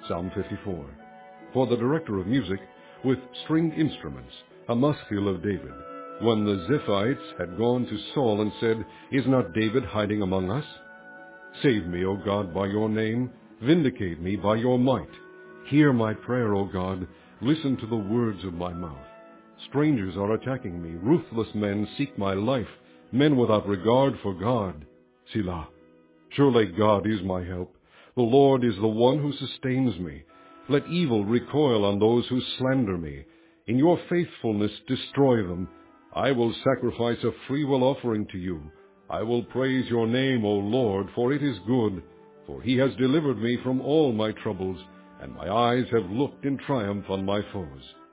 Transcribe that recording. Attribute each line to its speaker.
Speaker 1: Psalm 54. For the director of music, with stringed instruments, a maskil of David. When the Ziphites had gone to Saul and said, Is not David hiding among us? Save me, O God, by your name. Vindicate me by your might. Hear my prayer, O God. Listen to the words of my mouth. Strangers are attacking me. Ruthless men seek my life. Men without regard for God. Selah. Surely God is my help. The Lord is the one who sustains me. Let evil recoil on those who slander me. In your faithfulness destroy them. I will sacrifice a freewill offering to you. I will praise your name, O Lord, for it is good. For he has delivered me from all my troubles, and my eyes have looked in triumph on my foes.